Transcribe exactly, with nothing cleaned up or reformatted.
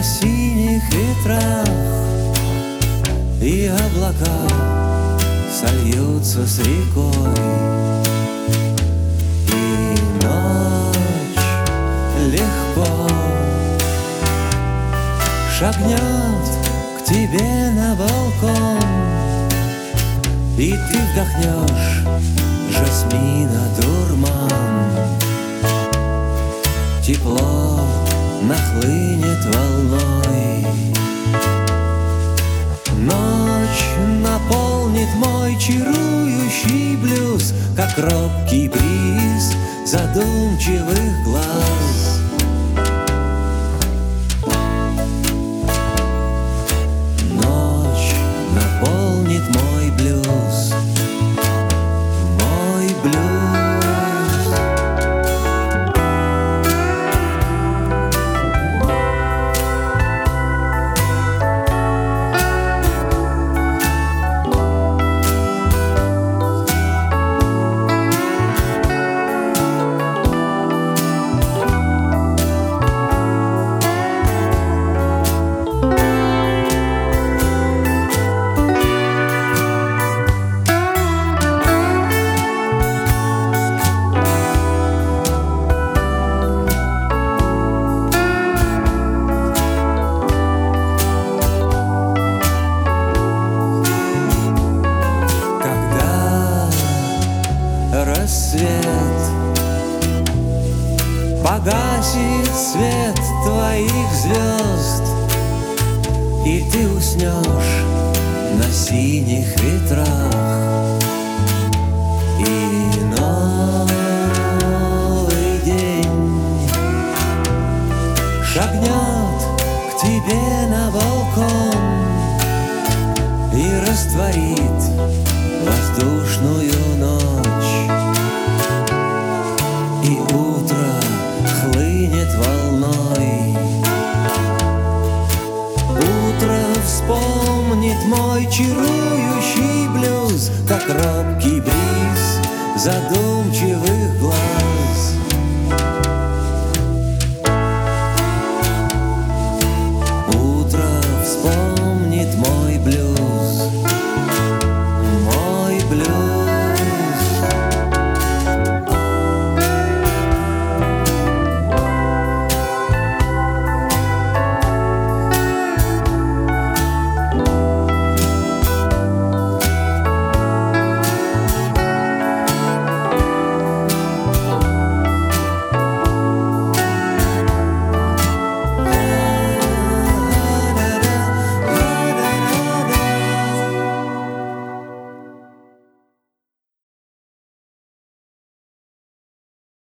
на синих ветрах, и облака сольются с рекой, и ночь легко шагнет к тебе на балкон, и ты вдохнешь жасмина дурман. Тепло нахлынет волной, ночь наполнит мой чарующий блюз, как робкий бриз задумчивых глаз. Ночь наполнит мой блюз, мой блюз. Рассвет погасит свет твоих звезд, и ты уснешь на синих ветрах, и новый день шагнет к тебе на балкон и растворит воздушную ночь, и утро хлынет волной. Утро вспомнит мой чарующий блюз, как робкий бриз задумчивых глаз. Утро вспомнит мой блюз, мой блюз.